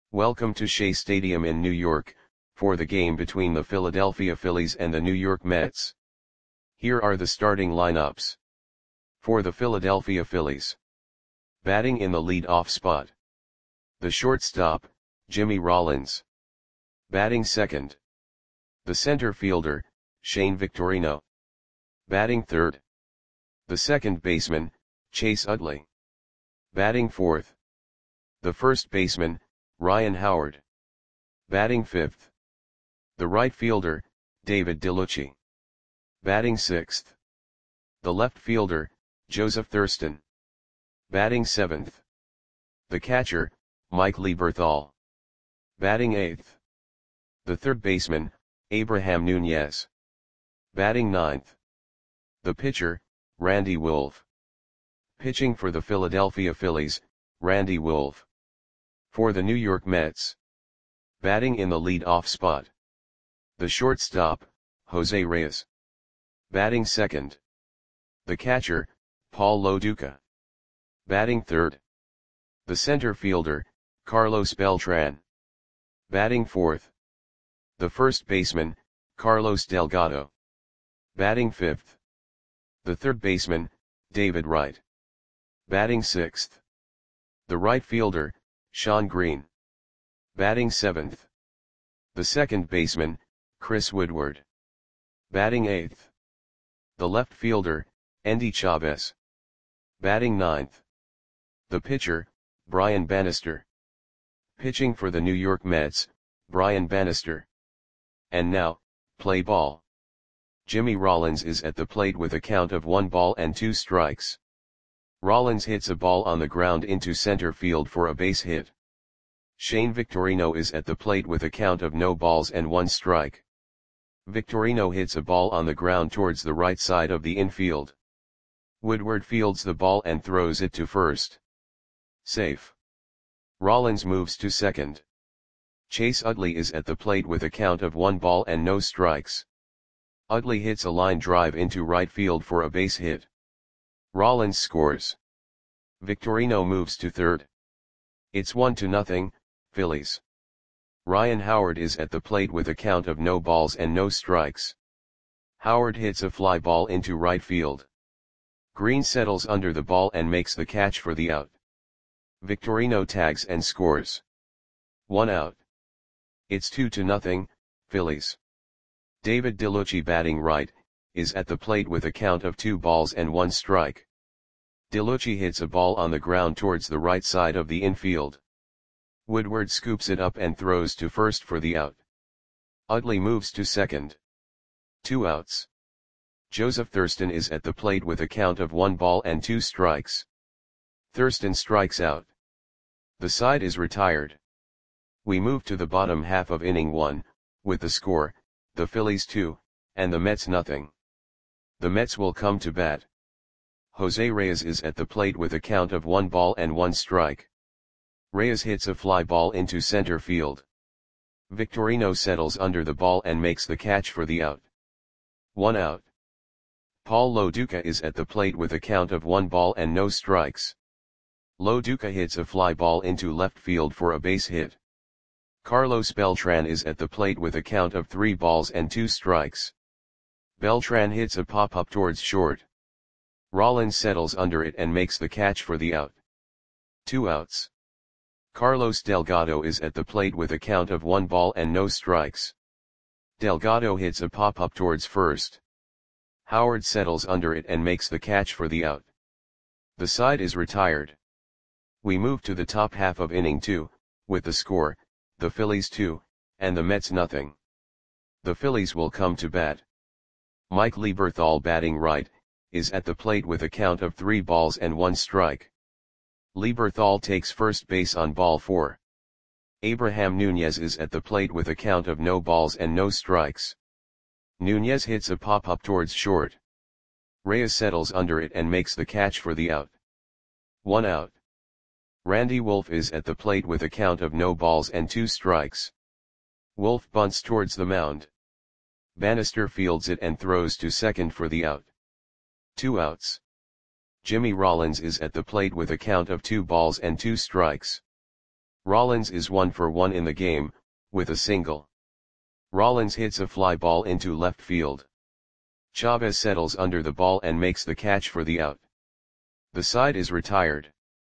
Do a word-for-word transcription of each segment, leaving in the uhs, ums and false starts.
Welcome to Shea Stadium in New York, for the game between the Philadelphia Phillies and the New York Mets. Here are the starting lineups. For the Philadelphia Phillies. Batting in the lead-off spot. The shortstop, Jimmy Rollins. Batting second. The center fielder, Shane Victorino. Batting third. The second baseman, Chase Utley. Batting fourth. The first baseman, Ryan Howard. Batting fifth. The right fielder, David DeLucci. Batting sixth. The left fielder, Joseph Thurston. Batting seventh. The catcher, Mike Lieberthal. Batting eighth. The third baseman, Abraham Nunez. Batting ninth. The pitcher, Randy Wolf. Pitching for the Philadelphia Phillies, Randy Wolf. For the New York Mets. Batting in the lead-off spot. The shortstop, Jose Reyes. Batting second. The catcher, Paul Lo Duca. Batting third. The center fielder, Carlos Beltran. Batting fourth. The first baseman, Carlos Delgado. Batting fifth. The third baseman, David Wright. Batting sixth. The right fielder, Shawn Green. Batting seventh. The second baseman, Chris Woodward. Batting eighth. The left fielder, Endy Chavez. Batting ninth. The pitcher, Brian Bannister. Pitching for the New York Mets, Brian Bannister. And now, play ball. Jimmy Rollins is at the plate with a count of one ball and two strikes. Rollins hits a ball on the ground into center field for a base hit. Shane Victorino is at the plate with a count of no balls and one strike. Victorino hits a ball on the ground towards the right side of the infield. Woodward fields the ball and throws it to first. Safe. Rollins moves to second. Chase Utley is at the plate with a count of one ball and no strikes. Utley hits a line drive into right field for a base hit. Rollins scores. Victorino moves to third. It's one to nothing, Phillies. Ryan Howard is at the plate with a count of no balls and no strikes. Howard hits a fly ball into right field. Green settles under the ball and makes the catch for the out. Victorino tags and scores. One out. It's two to nothing, Phillies. David DeLucci, batting right, is at the plate with a count of two balls and one strike. DeLucci hits a ball on the ground towards the right side of the infield. Woodward scoops it up and throws to first for the out. Utley moves to second. Two outs. Joseph Thurston is at the plate with a count of one ball and two strikes. Thurston strikes out. The side is retired. We move to the bottom half of inning one, with the score, the Phillies two, and the Mets nothing. The Mets will come to bat. Jose Reyes is at the plate with a count of one ball and one strike. Reyes hits a fly ball into center field. Victorino settles under the ball and makes the catch for the out. One out. Paul Lo Duca is at the plate with a count of one ball and no strikes. Lo Duca hits a fly ball into left field for a base hit. Carlos Beltran is at the plate with a count of three balls and two strikes. Beltran hits a pop-up towards short. Rollins settles under it and makes the catch for the out. Two outs. Carlos Delgado is at the plate with a count of one ball and no strikes. Delgado hits a pop-up towards first. Howard settles under it and makes the catch for the out. The side is retired. We move to the top half of inning two, with the score, the Phillies two, and the Mets nothing. The Phillies will come to bat. Mike Lieberthal, batting right, is at the plate with a count of three balls and one strike. Lieberthal takes first base on ball four. Abraham Nunez is at the plate with a count of no balls and no strikes. Nunez hits a pop-up towards short. Reyes settles under it and makes the catch for the out. One out. Randy Wolf is at the plate with a count of no balls and two strikes. Wolf bunts towards the mound. Bannister fields it and throws to second for the out. Two outs. Jimmy Rollins is at the plate with a count of two balls and two strikes. Rollins is one for one in the game, with a single. Rollins hits a fly ball into left field. Chavez settles under the ball and makes the catch for the out. The side is retired.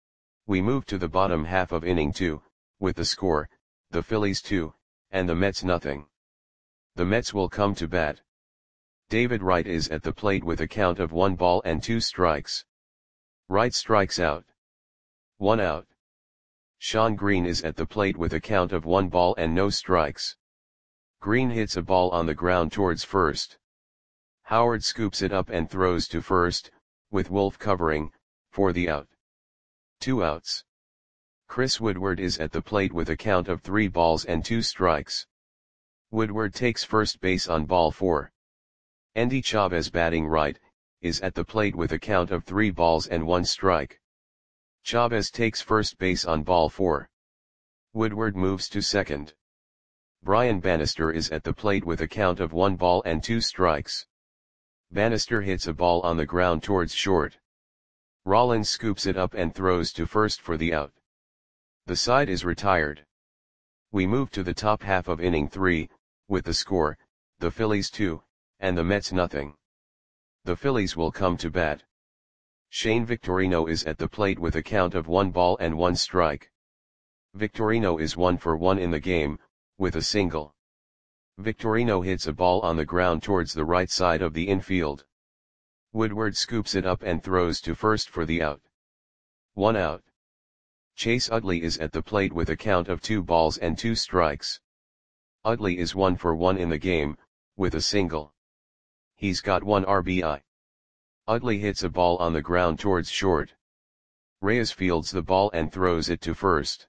We move to the bottom half of inning two, with the score, the Phillies two, and the Mets nothing. The Mets will come to bat. David Wright is at the plate with a count of one ball and two strikes. Wright strikes out. One out. Shawn Green is at the plate with a count of one ball and no strikes. Green hits a ball on the ground towards first. Howard scoops it up and throws to first, with Wolf covering, for the out. Two outs. Chris Woodward is at the plate with a count of three balls and two strikes. Woodward takes first base on ball four. Endy Chavez, batting right, is at the plate with a count of three balls and one strike. Chavez takes first base on ball four. Woodward moves to second. Brian Bannister is at the plate with a count of one ball and two strikes. Bannister hits a ball on the ground towards short. Rollins scoops it up and throws to first for the out. The side is retired. We move to the top half of inning three, with the score, the Phillies two, and the Mets nothing. The Phillies will come to bat. Shane Victorino is at the plate with a count of one ball and one strike. Victorino is one for one in the game, with a single. Victorino hits a ball on the ground towards the right side of the infield. Woodward scoops it up and throws to first for the out. One out. Chase Utley is at the plate with a count of two balls and two strikes. Utley is one for one in the game, with a single. He's got one R B I. Utley hits a ball on the ground towards short. Reyes fields the ball and throws it to first.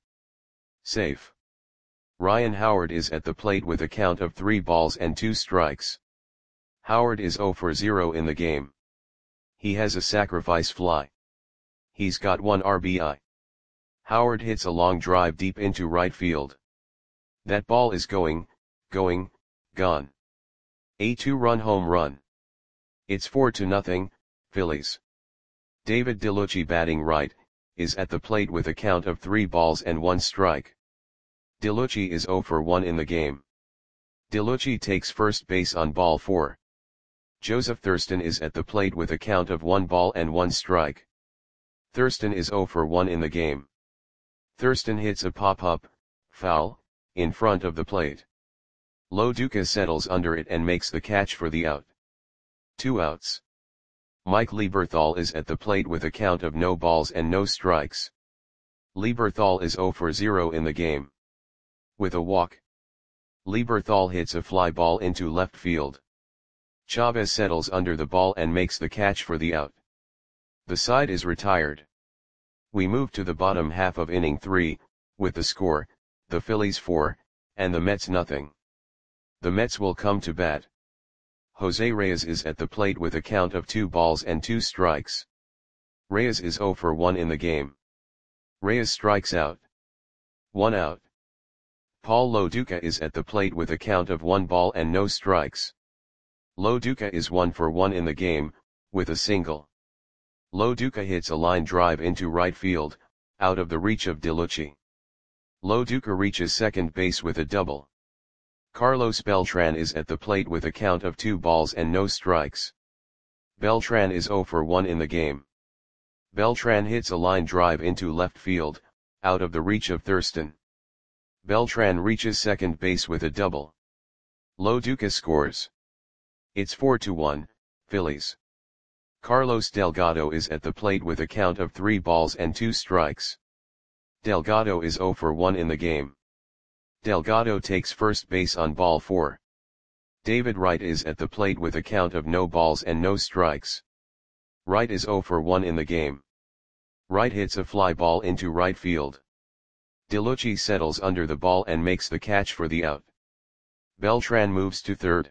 Safe. Ryan Howard is at the plate with a count of three balls and two strikes. Howard is zero for zero in the game. He has a sacrifice fly. He's got one R B I. Howard hits a long drive deep into right field. That ball is going, going, gone. A two-run home run. It's four to nothing, Phillies. David DeLucci, batting right, is at the plate with a count of three balls and one strike. DeLucci is zero for one in the game. DeLucci takes first base on ball four. Joseph Thurston is at the plate with a count of one ball and one strike. Thurston is zero for one in the game. Thurston hits a pop-up, foul, in front of the plate. Lo Duca settles under it and makes the catch for the out. Two outs. Mike Lieberthal is at the plate with a count of no balls and no strikes. Lieberthal is zero for zero in the game. With a walk. Lieberthal hits a fly ball into left field. Chavez settles under the ball and makes the catch for the out. The side is retired. We move to the bottom half of inning three, with the score, the Phillies four, and the Mets nothing. The Mets will come to bat. Jose Reyes is at the plate with a count of two balls and two strikes. Reyes is zero for one in the game. Reyes strikes out. One out. Paul Lo Duca is at the plate with a count of one ball and no strikes. Lo Duca is one for one in the game, with a single. Lo Duca hits a line drive into right field, out of the reach of DeLucci. Lo Duca reaches second base with a double. Carlos Beltran is at the plate with a count of two balls and no strikes. Beltran is zero for one in the game. Beltran hits a line drive into left field, out of the reach of Thurston. Beltran reaches second base with a double. Lo Duca scores. It's four to one, Phillies. Carlos Delgado is at the plate with a count of three balls and two strikes. Delgado is zero for one in the game. Delgado takes first base on ball four. David Wright is at the plate with a count of no balls and no strikes. Wright is zero for one in the game. Wright hits a fly ball into right field. DeLucci settles under the ball and makes the catch for the out. Beltran moves to third.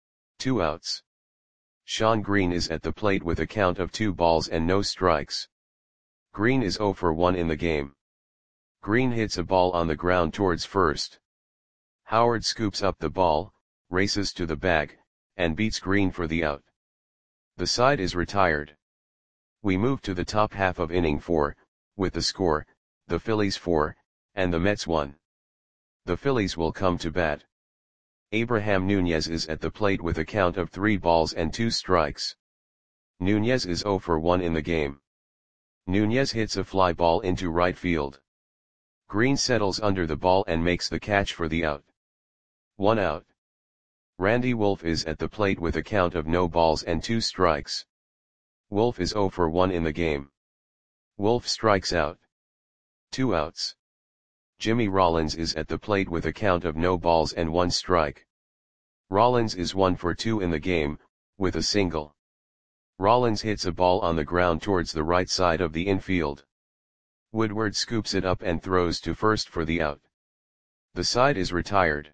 Two outs. Shawn Green is at the plate with a count of two balls and no strikes. Green is zero for one in the game. Green hits a ball on the ground towards first. Howard scoops up the ball, races to the bag, and beats Green for the out. The side is retired. We move to the top half of inning four, with the score, the Phillies four, and the Mets one. The Phillies will come to bat. Abraham Nunez is at the plate with a count of three balls and two strikes. Nunez is zero for one in the game. Nunez hits a fly ball into right field. Green settles under the ball and makes the catch for the out. One out. Randy Wolf is at the plate with a count of no balls and two strikes. Wolf is zero for one in the game. Wolf strikes out. Two outs. Jimmy Rollins is at the plate with a count of no balls and one strike. Rollins is one for two in the game, with a single. Rollins hits a ball on the ground towards the right side of the infield. Woodward scoops it up and throws to first for the out. The side is retired.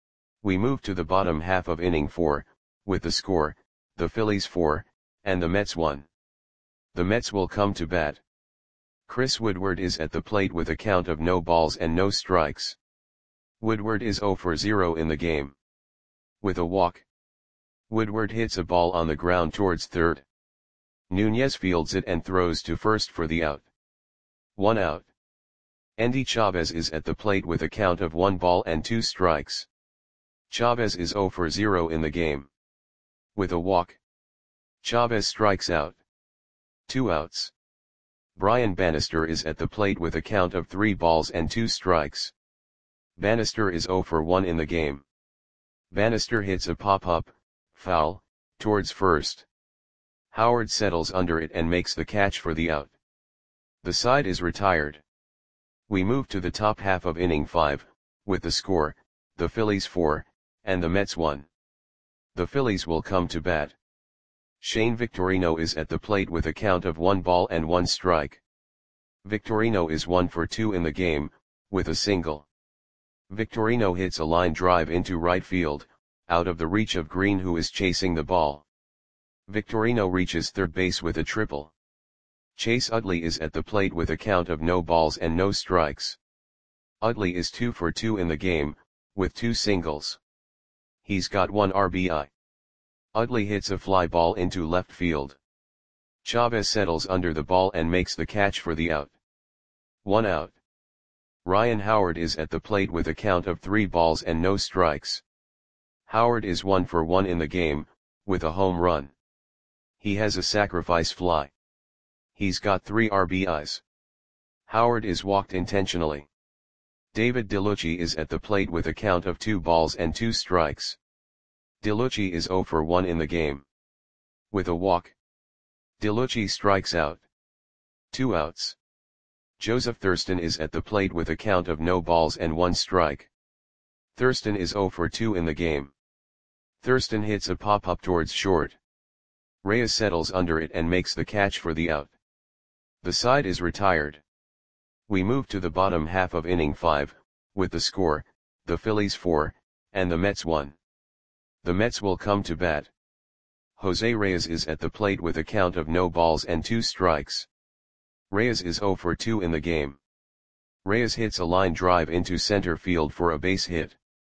We move to the bottom half of inning four, with the score, the Phillies four, and the Mets one. The Mets will come to bat. Chris Woodward is at the plate with a count of no balls and no strikes. Woodward is zero for zero in the game. With a walk. Woodward hits a ball on the ground towards third. Nunez fields it and throws to first for the out. One out. Endy Chavez is at the plate with a count of one ball and two strikes. Chavez is zero for zero in the game. With a walk. Chavez strikes out. Two outs. Brian Bannister is at the plate with a count of three balls and two strikes. Bannister is zero for one in the game. Bannister hits a pop-up, foul, towards first. Howard settles under it and makes the catch for the out. The side is retired. We move to the top half of inning five, with the score, the Phillies four, and the Mets one. The Phillies will come to bat. Shane Victorino is at the plate with a count of one ball and one strike. Victorino is one for two in the game, with a single. Victorino hits a line drive into right field, out of the reach of Green, who is chasing the ball. Victorino reaches third base with a triple. Chase Utley is at the plate with a count of no balls and no strikes. Utley is two for two in the game, with two singles. He's got one R B I. Utley hits a fly ball into left field. Chavez settles under the ball and makes the catch for the out. One out. Ryan Howard is at the plate with a count of three balls and no strikes. Howard is one for one in the game, with a home run. He has a sacrifice fly. He's got three R B Is. Howard is walked intentionally. David DeLucci is at the plate with a count of two balls and two strikes. DeLucci is zero for one in the game. With a walk. DeLucci strikes out. Two outs. Joseph Thurston is at the plate with a count of no balls and one strike. Thurston is zero for two in the game. Thurston hits a pop-up towards short. Reyes settles under it and makes the catch for the out. The side is retired. We move to the bottom half of inning five, with the score, the Phillies four, and the Mets one. The Mets will come to bat. Jose Reyes is at the plate with a count of no balls and two strikes. Reyes is zero for two in the game. Reyes hits a line drive into center field for a base hit.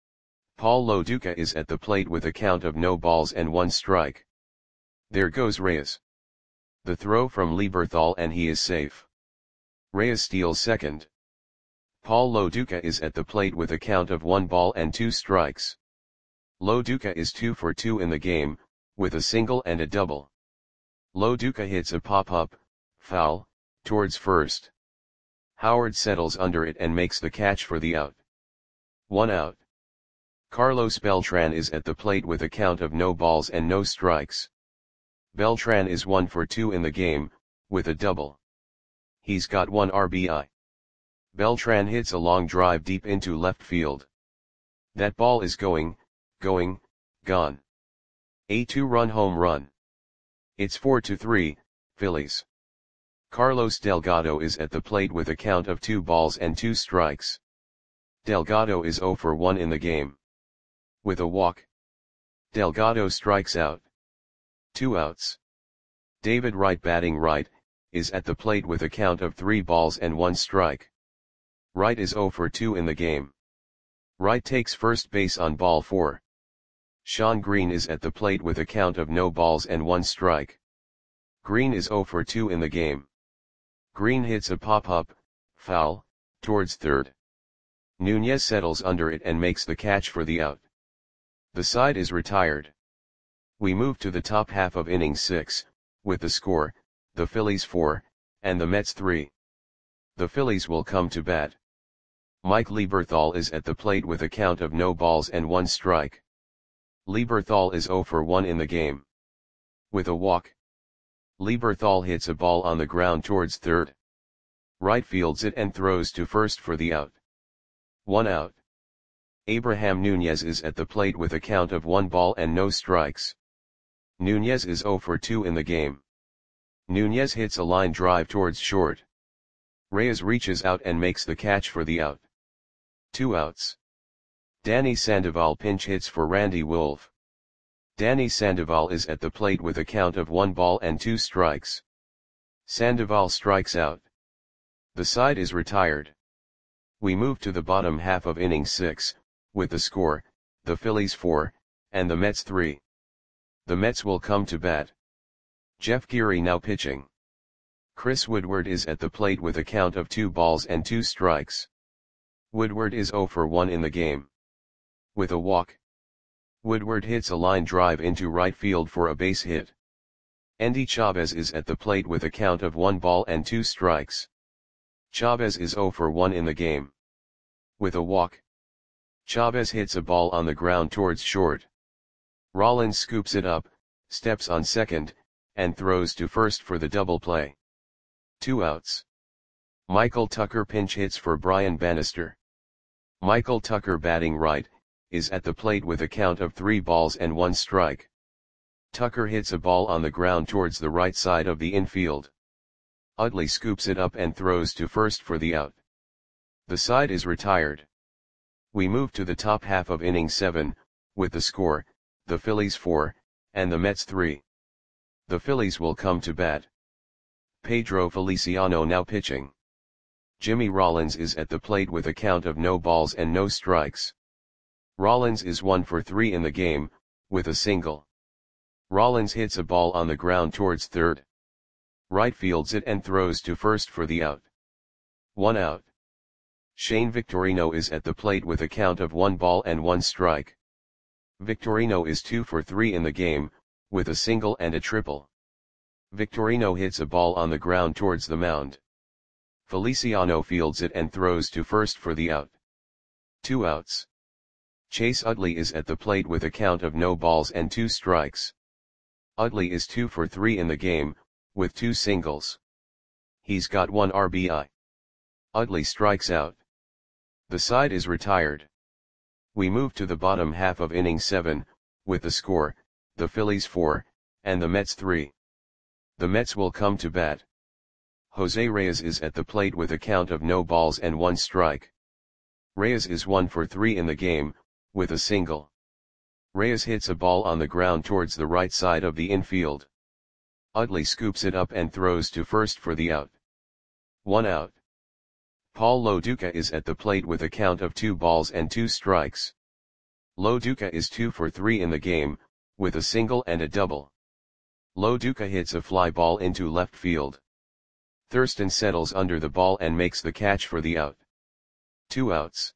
Paul Lo Duca is at the plate with a count of no balls and one strike. There goes Reyes. The throw from Lieberthal and he is safe. Reyes steals second. Paul Lo Duca is at the plate with a count of one ball and two strikes. Lo Duca is two for two in the game, with a single and a double. Lo Duca hits a pop-up, foul, towards first. Howard settles under it and makes the catch for the out. One out. Carlos Beltran is at the plate with a count of no balls and no strikes. Beltran is one for two in the game, with a double. He's got one R B I. Beltran hits a long drive deep into left field. That ball is going, going, gone. A two-run home run. It's four to three, Phillies. Carlos Delgado is at the plate with a count of two balls and two strikes. Delgado is zero for one in the game. With a walk. Delgado strikes out. Two outs. David Wright, batting right, is at the plate with a count of three balls and one strike. Wright is zero for two in the game. Wright takes first base on ball four. Sean Green is at the plate with a count of no balls and one strike. Green is zero for two in the game. Green hits a pop-up, foul, towards third. Nunez settles under it and makes the catch for the out. The side is retired. We move to the top half of inning six, with the score, the Phillies four, and the Mets three. The Phillies will come to bat. Mike Lieberthal is at the plate with a count of no balls and one strike. Lieberthal is zero for one in the game. With a walk, Lieberthal hits a ball on the ground towards third. Right fields it and throws to first for the out. One out. Abraham Nunez is at the plate with a count of one ball and no strikes. Nunez is zero for two in the game. Nunez hits a line drive towards short. Reyes reaches out and makes the catch for the out. Two outs. Danny Sandoval pinch hits for Randy Wolf. Danny Sandoval is at the plate with a count of one ball and two strikes. Sandoval strikes out. The side is retired. We move to the bottom half of inning six, with the score, the Phillies four, and the Mets three. The Mets will come to bat. Jeff Geary now pitching. Chris Woodward is at the plate with a count of two balls and two strikes. Woodward is zero for one in the game. With a walk, Woodward hits a line drive into right field for a base hit. Endy Chavez is at the plate with a count of one ball and two strikes. Chavez is zero for one in the game. With a walk, Chavez hits a ball on the ground towards short. Rollins scoops it up, steps on second, and throws to first for the double play. Two outs. Michael Tucker pinch hits for Brian Bannister. Michael Tucker, batting right, is at the plate with a count of three balls and one strike. Tucker hits a ball on the ground towards the right side of the infield. Utley scoops it up and throws to first for the out. The side is retired. We move to the top half of inning seven, with the score, the Phillies four, and the Mets three. The Phillies will come to bat. Pedro Feliciano now pitching. Jimmy Rollins is at the plate with a count of no balls and no strikes. Rollins is one for three in the game, with a single. Rollins hits a ball on the ground towards third. Right fields it and throws to first for the out. One out. Shane Victorino is at the plate with a count of one ball and one strike. Victorino is two for three in the game, with a single and a triple. Victorino hits a ball on the ground towards the mound. Feliciano fields it and throws to first for the out. Two outs. Chase Utley is at the plate with a count of no balls and two strikes. Utley is two for three in the game, with two singles. He's got one R B I. Utley strikes out. The side is retired. We move to the bottom half of inning seven, with the score, the Phillies four, and the Mets three. The Mets will come to bat. Jose Reyes is at the plate with a count of no balls and one strike. Reyes is one for three in the game, with a single. Reyes hits a ball on the ground towards the right side of the infield. Utley scoops it up and throws to first for the out. One out. Paul Lo Duca is at the plate with a count of two balls and two strikes. Lo Duca is two for three in the game, with a single and a double. Lo Duca hits a fly ball into left field. Thurston settles under the ball and makes the catch for the out. Two outs.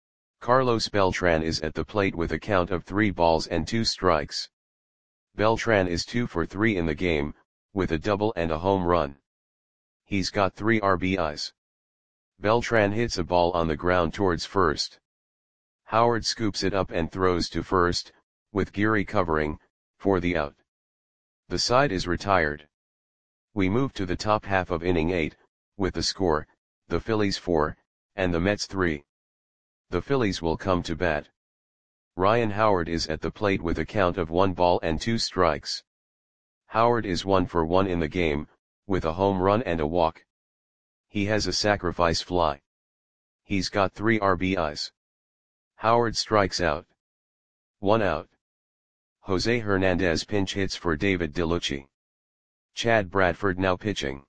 Carlos Beltran is at the plate with a count of three balls and two strikes. Beltran is two for three in the game, with a double and a home run. He's got three R B Is. Beltran hits a ball on the ground towards first. Howard scoops it up and throws to first, with Geary covering, for the out. The side is retired. We move to the top half of inning eight, with the score, the Phillies four, and the Mets three. The Phillies will come to bat. Ryan Howard is at the plate with a count of one ball and two strikes. Howard is one for one in the game, with a home run and a walk. He has a sacrifice fly. He's got three R B Is. Howard strikes out. One out. Jose Hernandez pinch hits for David DeLucci. Chad Bradford now pitching.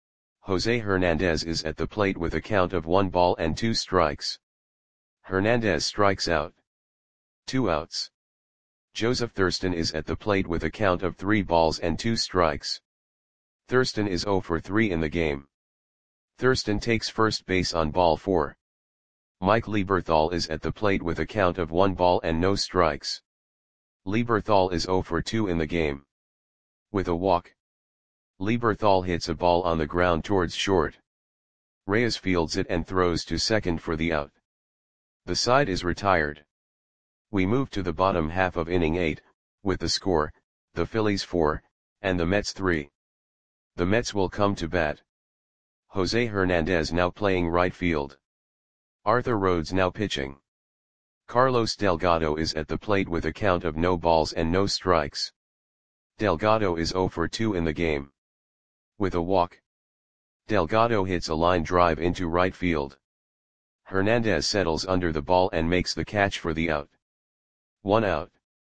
Jose Hernandez is at the plate with a count of one ball and two strikes. Hernandez strikes out. Two outs. Joseph Thurston is at the plate with a count of three balls and two strikes. Thurston is zero for three in the game. Thurston takes first base on ball four. Mike Lieberthal is at the plate with a count of one ball and no strikes. Lieberthal is zero for two in the game. With a walk, Lieberthal hits a ball on the ground towards short. Reyes fields it and throws to second for the out. The side is retired. We move to the bottom half of inning eight, with the score, the Phillies four, and the Mets three. The Mets will come to bat. Jose Hernandez now playing right field. Arthur Rhodes now pitching. Carlos Delgado is at the plate with a count of no balls and no strikes. Delgado is zero for two in the game. With a walk, Delgado hits a line drive into right field. Hernandez settles under the ball and makes the catch for the out. One out.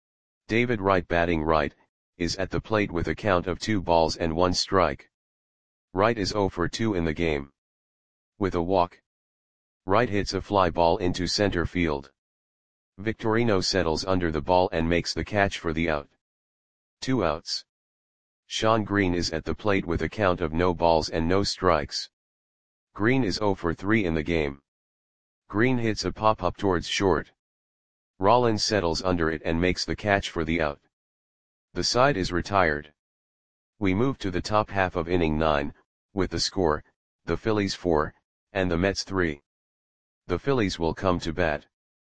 David Wright batting right, is at the plate with a count of two balls and one strike. Wright is zero for two in the game. With a walk, Wright hits a fly ball into center field. Victorino settles under the ball and makes the catch for the out. Two outs. Shawn Green is at the plate with a count of no balls and no strikes. Green is zero for three in the game. Green hits a pop-up towards short. Rollins settles under it and makes the catch for the out. The side is retired. We move to the top half of inning nine, with the score, the Phillies four, and the Mets three. The Phillies will come to bat.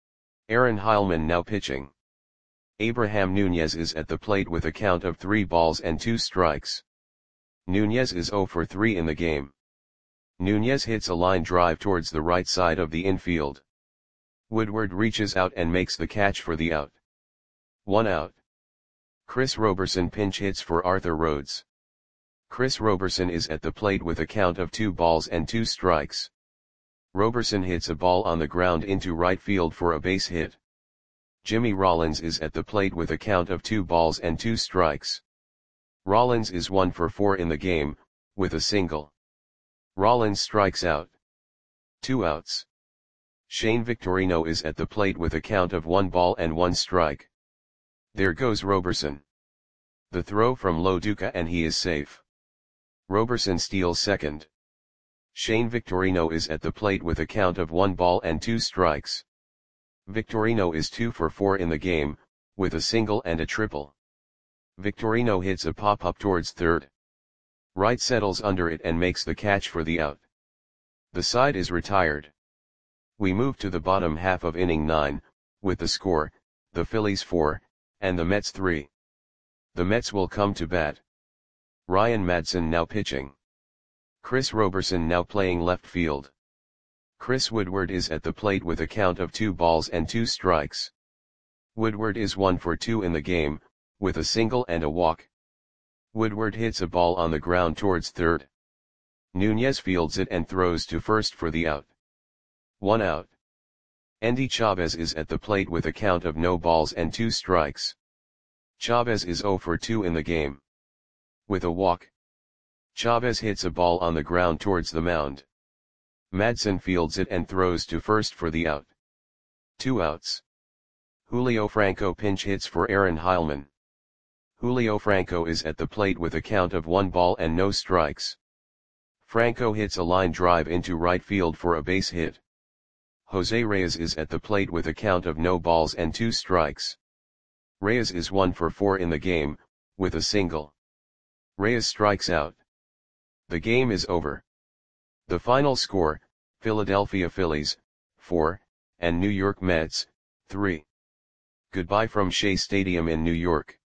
Aaron Heilman now pitching. Abraham Nunez is at the plate with a count of three balls and two strikes. Nunez is zero for three in the game. Nunez hits a line drive towards the right side of the infield. Woodward reaches out and makes the catch for the out. One out. Chris Roberson pinch hits for Arthur Rhodes. Chris Roberson is at the plate with a count of two balls and two strikes. Roberson hits a ball on the ground into right field for a base hit. Jimmy Rollins is at the plate with a count of two balls and two strikes. Rollins is one for four in the game, with a single. Rollins strikes out. Two outs. Shane Victorino is at the plate with a count of one ball and one strike. There goes Roberson. The throw from Lo Duca and he is safe. Roberson steals second. Shane Victorino is at the plate with a count of one ball and two strikes. Victorino is two for four in the game, with a single and a triple. Victorino hits a pop-up towards third. Wright settles under it and makes the catch for the out. The side is retired. We move to the bottom half of inning nine, with the score, the Phillies four, and the Mets three. The Mets will come to bat. Ryan Madson now pitching. Chris Roberson now playing left field. Chris Woodward is at the plate with a count of two balls and two strikes. Woodward is one for two in the game, with a single and a walk. Woodward hits a ball on the ground towards third. Nunez fields it and throws to first for the out. One out. Endy Chavez is at the plate with a count of no balls and two strikes. Chavez is zero for two in the game. With a walk, Chavez hits a ball on the ground towards the mound. Madson fields it and throws to first for the out. Two outs. Julio Franco pinch hits for Aaron Heilman. Julio Franco is at the plate with a count of one ball and no strikes. Franco hits a line drive into right field for a base hit. Jose Reyes is at the plate with a count of no balls and two strikes. Reyes is one for four in the game, with a single. Reyes strikes out. The game is over. The final score, Philadelphia Phillies, four, and New York Mets, three. Goodbye from Shea Stadium in New York.